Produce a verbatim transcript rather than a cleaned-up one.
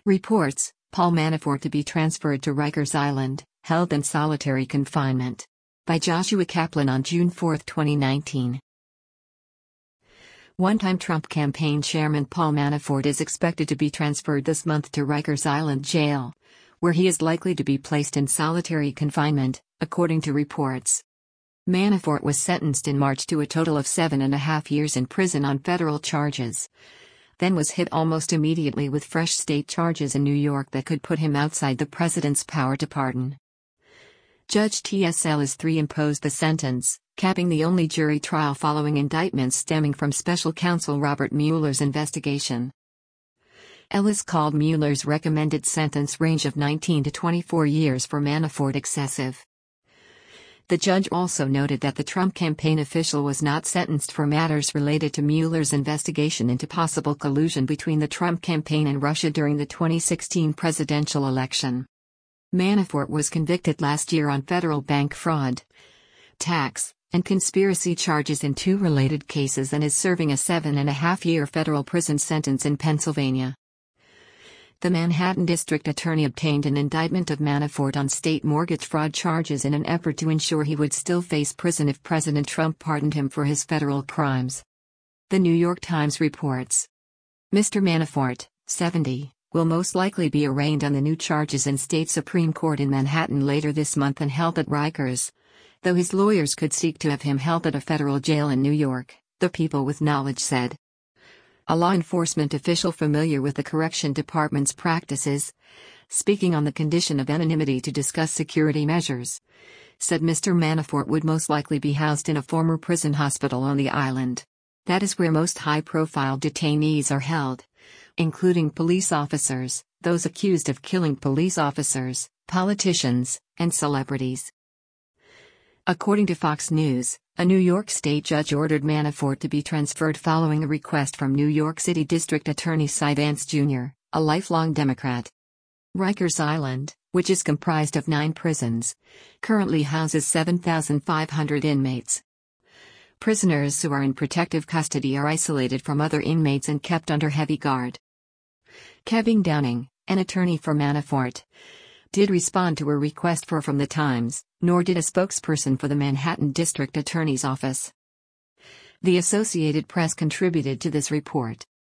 Reports, Paul Manafort to be transferred to Rikers Island, held in solitary confinement. By Joshua Kaplan on June fourth, twenty nineteen. One-time Trump campaign chairman Paul Manafort is expected to be transferred this month to Rikers Island Jail, where he is likely to be placed in solitary confinement, according to reports. Manafort was sentenced in March to a total of seven and a half years in prison on federal charges, then was hit almost immediately with fresh state charges in New York that could put him outside the president's power to pardon. Judge T S Ellis the third imposed the sentence, capping the only jury trial following indictments stemming from special counsel Robert Mueller's investigation. Ellis called Mueller's recommended sentence range of nineteen to twenty-four years for Manafort excessive. The judge also noted that the Trump campaign official was not sentenced for matters related to Mueller's investigation into possible collusion between the Trump campaign and Russia during the twenty sixteen presidential election. Manafort was convicted last year on federal bank fraud, tax, and conspiracy charges in two related cases and is serving a seven and a half year federal prison sentence in Pennsylvania. The Manhattan District Attorney obtained an indictment of Manafort on state mortgage fraud charges in an effort to ensure he would still face prison if President Trump pardoned him for his federal crimes. The New York Times reports. Mister Manafort, seventy, will most likely be arraigned on the new charges in state Supreme Court in Manhattan later this month and held at Rikers, though his lawyers could seek to have him held at a federal jail in New York, the People with Knowledge said. A law enforcement official familiar with the Correction Department's practices, speaking on the condition of anonymity to discuss security measures, said Mister Manafort would most likely be housed in a former prison hospital on the island. That is where most high-profile detainees are held, including police officers, those accused of killing police officers, politicians, and celebrities. According to Fox News, a New York state judge ordered Manafort to be transferred following a request from New York City District Attorney Cy Vance Junior, a lifelong Democrat. Rikers Island, which is comprised of nine prisons, currently houses seven thousand five hundred inmates. Prisoners who are in protective custody are isolated from other inmates and kept under heavy guard. Kevin Downing, an attorney for Manafort, did respond to a request for from the Times, nor did a spokesperson for the Manhattan District Attorney's Office. The Associated Press contributed to this report.